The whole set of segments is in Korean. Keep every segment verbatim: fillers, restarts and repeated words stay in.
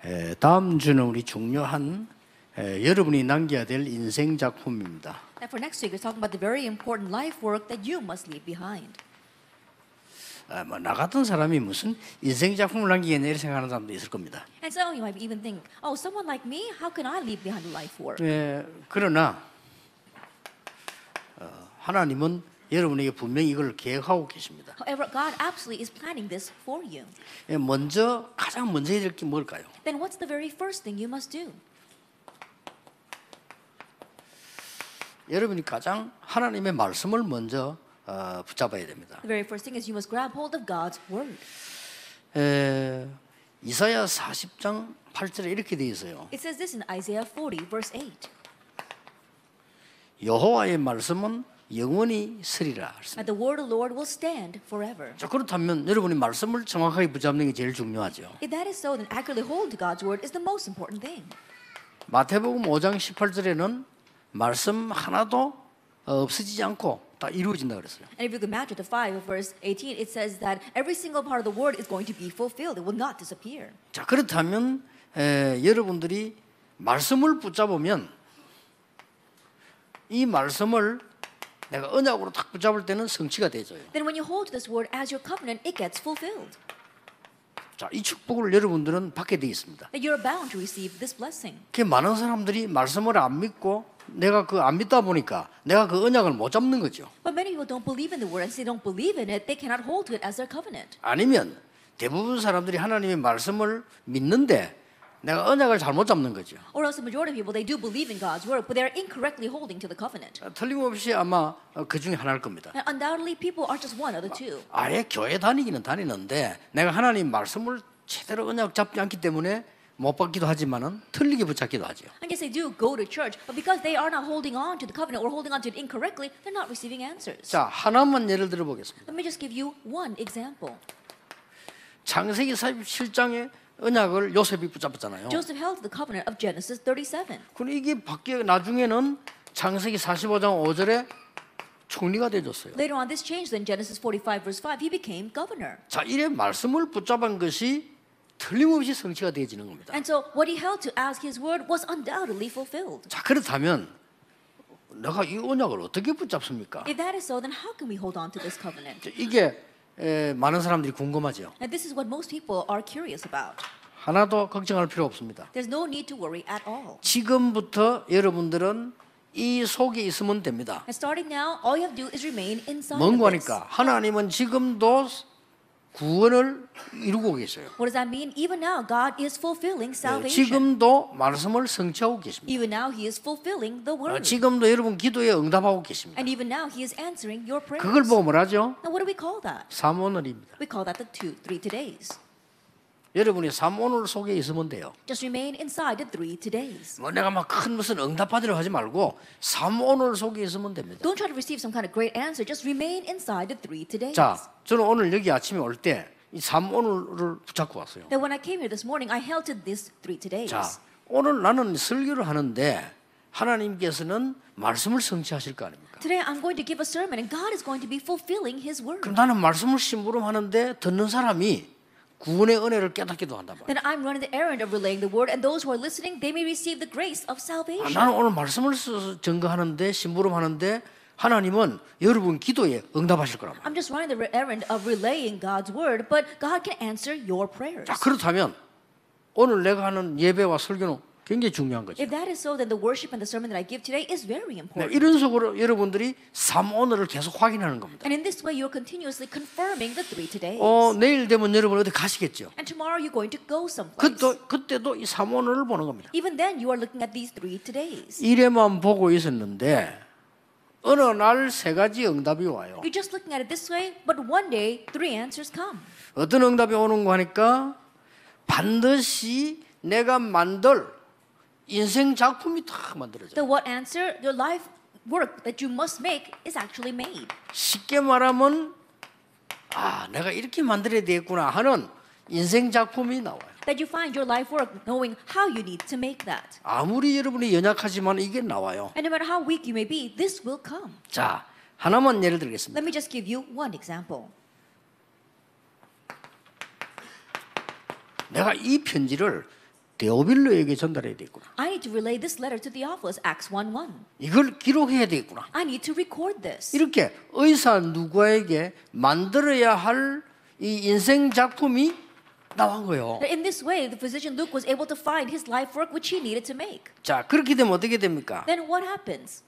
에, 다음 주는 우리 중요한 에, 여러분이 남겨야 될 인생 작품입니다. And for next week, we're talking about the very important life work that you must leave behind. 아, 뭐, 나 같은 사람이 무슨 인생 작품을 남기겠냐 이렇게 생각하는 사람도 있을 겁니다. And so you might even think, oh, someone like me, how can I leave behind a life work? 에, 그러나 어, 하나님은 여러분에게 분명히 이걸 계획하고 계십니다. However, God absolutely is planning this for you. 에, 먼저 가장 먼저 해야 될 게 뭘까요? Then what's the very first thing you must do? 여러분이 가장 하나님의 말씀을 먼저 어, 붙잡아야 됩니다. The very first thing is you must grab hold of God's word. 에, 이사야 사십 장 팔 절에 이렇게 되어 있어요. It says this in Isaiah forty, verse eight. 여호와의 말씀은 영원히 서리라. And the word of the Lord will stand forever. 자, 그렇다면 여러분이 말씀을 정확하게 붙잡는 게 제일 중요하죠. If that is so, then accurately hold to God's word is the most important thing. 마태복음 오 장 십팔 절에는 말씀 하나도 없어지지 않고 다 이루어진다 그랬어요. And if you look at Matthew five, verse eighteen, it says that every single part of the word is going to be fulfilled. It will not disappear. 자, 그렇다면 에, 여러분들이 말씀을 붙잡으면 이 말씀을 내가 언약으로 딱 붙잡을 때는 성취가 되죠. Then when you hold to this word as your covenant, it gets fulfilled. 자, 이 축복을 여러분들은 받게 되어 있습니다. That you're bound to receive this blessing. 그 많은 사람들이 말씀을 안 믿고 내가 그 안 믿다 보니까 내가 그 언약을 못 잡는 거죠. But many people don't believe in the word, and since they don't believe in it, they cannot hold to it as their covenant. 아니면 대부분 사람들이 하나님의 말씀을 믿는데 내가 언약을 잘못 잡는 거죠. Or else the majority of people, they do believe in God's word, but they are incorrectly holding to the covenant. 틀림없이 아마 그 중에 하나일 겁니다. And undoubtedly, people are just one of the two. 아예 교회 다니기는 다니는데 내가 하나님 말씀을 제대로 언약 잡지 않기 때문에 못 받기도 하지만은 틀리게 붙잡기도 하죠. I guess they do go to church, but because they are not holding on to the covenant or holding on to it incorrectly, they're not receiving answers. 자, 하나만 예를 들어 보겠습니다. Let me just give you one example. 창세기 사십칠 장의 언약을 요셉이 붙잡았잖아요. Joseph held to the covenant of Genesis thirty-seven. 그럼 이게 바뀌어 나중에는 창세기 사십오 장 오 절에 총리가 되었어요. Later on, this changed. In Genesis forty-five, verse five, he became governor. 자, 이래 말씀을 붙잡은 것이 틀림없이 성취가 되어지는 겁니다. And so, what he held to as his word was undoubtedly fulfilled. 자, 그렇다면 내가 이 언약을 어떻게 붙잡습니까? If that is so, then how can we hold on to this covenant? 이게 에, 많은 사람들이 궁금하죠. And this is what most people are curious about. 하나도 걱정할 필요 없습니다. There's no need to worry at all. 지금부터 여러분들은 이 속에 있으면 됩니다. And starting now, all you have to do is remain inside 뭔 of this. 거니까 하나님은 지금도 구원을 이루고 계세요. What does that mean? Even now, God is fulfilling 네, salvation. 지금도 말씀을 성취하고 계십니다. Even now, He is fulfilling the 어, word. 지금도 여러분 기도에 응답하고 계십니다. And even now, He is answering your prayers. 그걸 보고 뭐라죠? Now, what do we call that? 삼오늘입니다. We call that the two, three todays. 여러분이 삼오늘 속에 있으면 돼요. Just remain inside the three todays. 뭐 내가 막 큰 무슨 응답받으려 하지 말고 삼오늘 속에 있으면 됩니다. Don't try to receive some kind of great answer. Just remain inside the three todays. 자, 저는 오늘 여기 아침에 올 때 이 삼오늘을 붙잡고 왔어요. Then when I came here this morning, I held to this three todays. 자, 오늘 나는 설교를 하는데 하나님께서는 말씀을 성취하실 거 아닙니까? Today I'm going to give a sermon, and God is going to be fulfilling His word. 그럼 나는 말씀을 심부름하는데 듣는 사람이 구원의 은혜를 깨닫기도 한단 말이에요. Then I'm running the errand of relaying the word, and those who are listening, they may receive the grace of 아, salvation. 나는 오늘 말씀을 써서 증거하는데 심부름하는데 하나님은 여러분 기도에 응답하실 거란 말이에요. I'm just running the errand of relaying God's word, but God can answer your prayers. 자, 그렇다면 오늘 내가 하는 예배와 설교는 굉장히 중요한 거죠. If that is so, then the worship and the sermon that I give today is very 네, important. 이런 식으로 여러분들이 삼오늘을 계속 확인하는 겁니다. And in this way, you're continuously confirming the three todays. 어, 내일 되면 여러분 어디 가시겠죠? And tomorrow you're going to go someplace. 그때, 그때도 이 삼오늘을 보는 겁니다. Even then, you are looking at these three todays. 이래만 보고 있었는데 어느 날 세 가지 응답이 와요. You're just looking at it this way, but one day, three answers come. 어떤 응답이 오는 거 하니까 반드시 내가 만들 인생 작품이 다 만들어져요. The what answer? Your life work that you must make is actually made. 쉽게 말하면 아, 내가 이렇게 만들어야 되겠구나 하는 인생 작품이 나와요. That you find your life work knowing how you need to make that. 아무리 여러분이 연약하지만 이게 나와요. And no matter how weak you may be, this will come. 자, 하나만 예를 들겠습니다. Let me just give you one example. 내가 이 편지를 데오빌로에게 전달해야 되겠구나. I need to relay this letter to Theophilus, Acts one one. 이걸 기록해야 되겠구나. I need to record this. 이렇게 의사 누구에게 만들어야 할 이 인생 작품이 나온 거예요. In this way, the physician Luke was able to find his life work which he needed to make. 자, 그렇게 되면 어떻게 됩니까? Then what happens?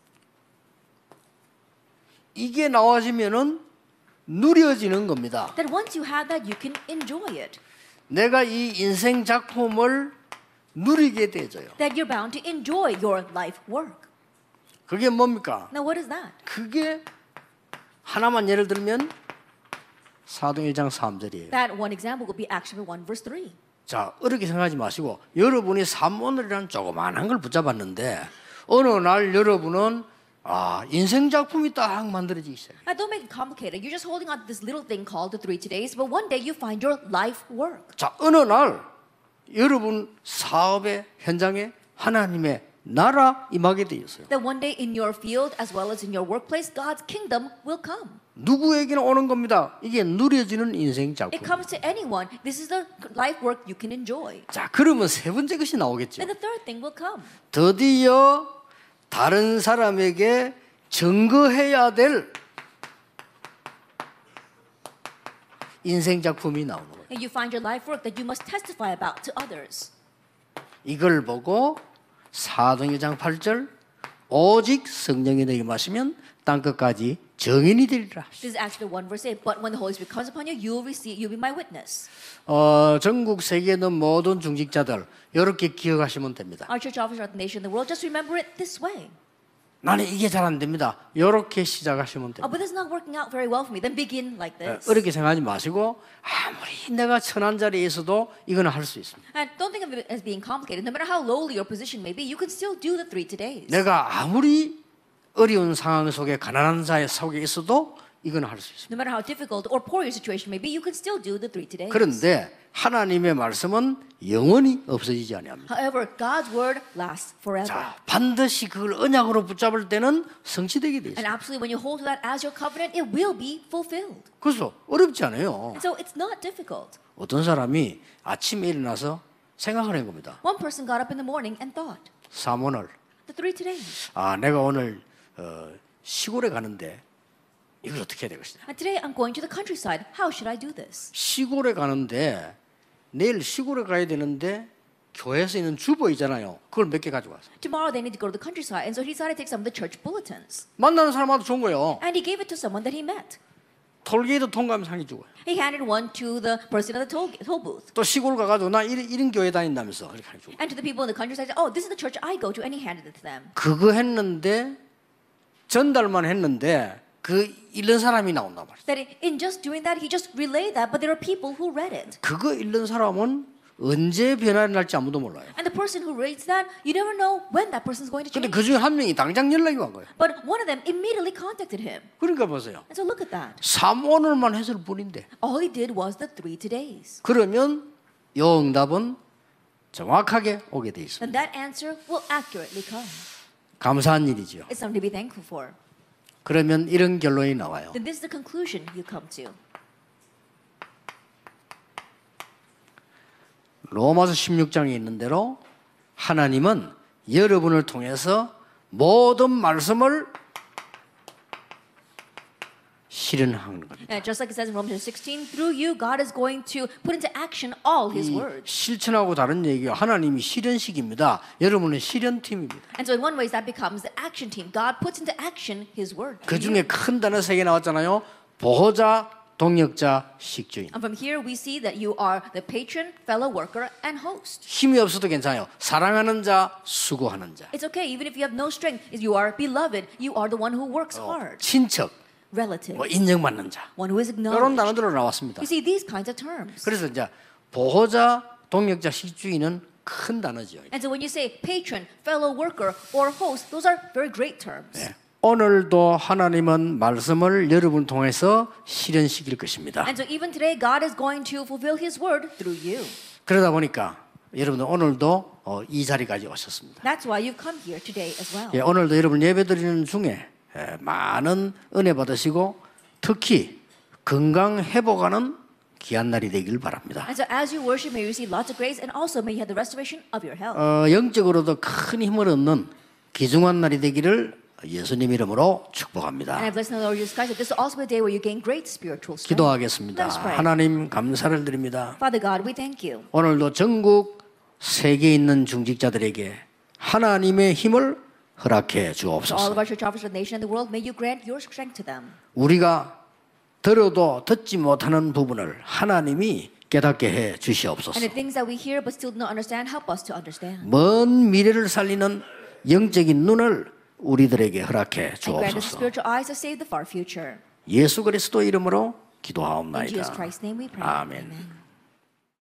이게 나와지면은 누려지는 겁니다. That once you have that, you can enjoy it. 내가 이 인생 작품을 누리게 되져요. That you're bound to enjoy your life work. 그게 뭡니까? Now, what is that? 그게 하나만 예를 들면 사도행 일 장 삼 절이에요. That one example would be Acts chapter one, verse three. 자, 어렵게 생각하지 마시고 여러분이 삼오늘이라는 조그만한 걸 붙잡았는데 어느 날 여러분은 아, 인생 작품이 딱 만들어지기 시작해요. Now, don't make it complicated. You're just holding on to this little thing called the three todays, but one day you find your life work. 자, 어느 날 여러분 사업의 현장에 하나님의 나라 임하게 되었어요. That one day in your field as well as in your workplace, God's kingdom will come. 누구에게나 오는 겁니다. 이게 누려지는 인생 작품. It comes to anyone. This is the life work you can enjoy. 자, 그러면 세 번째 것이 나오겠죠. And the third thing will come. 드디어 다른 사람에게 증거해야 될 인생 작품이 나오는 거예요. And you find your life work that you must testify about to others. 이걸 보고 사도행 일 장 팔 절 오직 성령이 너에게 마시면 땅 끝까지 증인이 되리라. This is actually one verse eight. But when the Holy Spirit comes upon you, you will receive, you'll be my witness. 어, 전국 세계에 있는 모든 중직자들 이렇게 기억하시면 됩니다. Our church officers throughout the nation, the world, just remember it this way. 나는 이게 잘 안 됩니다. 이렇게 시작하시면 Oh, 됩니다. but this is not working out very well for me. Then begin like this. 어렵게 생각하지 마시고 아무리 내가 천한 자리에 있어도 이거는 할 수 있습니다. And don't think of it as being complicated. No matter how lowly your position may be, you can still do the three todays. 내가 아무리 어려운 상황 속에 가난한 자의 속에 있어도 이거는 할 수 있습니다. No matter how difficult or poor your situation may be, you can still do the three todays. 그런데 하나님의 말씀은 영원히 없어지지 아니합니다. However, God's word lasts forever. 자, 반드시 그걸 언약으로 붙잡을 때는 성취되게 돼 And 있어요. absolutely, when you hold to that as your covenant, it will be fulfilled. 그래서 어렵지 않아요. And so it's not difficult. 어떤 사람이 아침에 일어나서 생각을 한 겁니다. One person got up in the morning and thought, 삼원을 the three todays. 아, 내가 오늘 어, 시골에 가는데 이걸 어떻게 해야 되겠냐. And today I'm going to the countryside. How should I do this? 시골에 가는데 내일 시골에 가야 되는데 교회에서 있는 주보 있잖아요. 그걸 몇 개 가지고 왔어요. Tomorrow they need to go to the countryside. And so he decided to take some of the church bulletins. 만나는 사람한테 준 거예요. And he gave it to someone that he met. 톨게이트 통과하면 상이 주고요. He handed one to the person at the toll, toll booth. 또 시골 가가지고 나 이런, 이런 교회 다닌다면서 이렇게 해주고. And to the people in the countryside, oh, this is the church I go to. And he handed it to them. 그거 했는데 전달만 했는데 그 읽는 사람이 나온단 말이에요. That in just doing that, he just relayed that. But there are people who read it. 그거 읽는 사람은 언제 변화가 날지 아무도 몰라요. And the person who reads that, you never know when that person is going to 근데 change. 그 중에 한 명이 당장 연락이 온 거예요. But one of them immediately contacted him. 그러니까 보세요. And so look at that. 삼오늘만 했을 뿐인데 All he did was the three todays. 그러면 요 응답은 정확하게 오게 돼 있습니다. And that answer will accurately come. 감사한 일이죠. It's something to be thankful for. 그러면 이런 결론이 나와요. Then this is the conclusion you come to. 로마서 십육 장에 있는 대로 하나님은 여러분을 통해서 모든 말씀을 실현하는 겁니다. And just like it says in Romans sixteen, through you, God is going to put into action all His 이 words. 실천하고 다른 얘기가 하나님이 실현식입니다. 여러분은 실현팀입니다. And so in one way, that becomes the action team. God puts into action His word. 그 중에 큰 단어 세 개 나왔잖아요. 보호자, 동역자, 식주인. And from here, we see that you are the patron, fellow worker, and host. 힘이 없어도 괜찮아요. 사랑하는 자, 수고하는 자. It's okay, even if you have no strength. If you are beloved, you are the one who works hard. 친척, Relative, 뭐 인정받는 자. one who is 이런 acknowledged. 단어들로 나왔습니다. You see these kinds of terms. 그래서 이제 보호자, 동역자, 식주인은 큰 단어죠. And so when you say patron, fellow worker, or host, those are very great terms. 네. 오늘도 하나님은 말씀을 여러분 통해서 실현시킬 것입니다. And so even today, God is going to fulfill His word through you. 그러다 보니까 여러분들 오늘도 어, 이 자리까지 오셨습니다. That's why you've come here today as well. 예, 오늘도 여러분 예배드리는 중에 예, 많은 은혜 받으시고 특히 건강 회복하는 귀한 날이 되길 바랍니다. And so as you worship, may you receive lots of grace, and also may you have the restoration of your health. 어, 영적으로도 큰 힘을 얻는 귀중한 날이 되기를 예수님 이름으로 축복합니다. And I bless the Lord Jesus Christ that this will also be a day where you gain great spiritual strength. 기도하겠습니다. Let us pray. 하나님 감사를 드립니다. Father God, we thank you. 오늘도 전국 세계에 있는 중직자들에게 하나님의 힘을 허락해 To all of 주옵소서. our church officers of the nation and the world, may you grant your strength to them. 우리가 들어도 듣지 못하는 부분을 하나님이 깨닫게 해 주시옵소서. And the things that we hear but still do not understand, help us to understand. 먼 미래를 살리는 영적인 눈을 우리들에게 허락해 And grant us 주옵소서. spiritual eyes to save the far future. 예수 그리스도 이름으로 In Jesus 기도하옵나이다. Christ's name we pray. 아멘. Amen.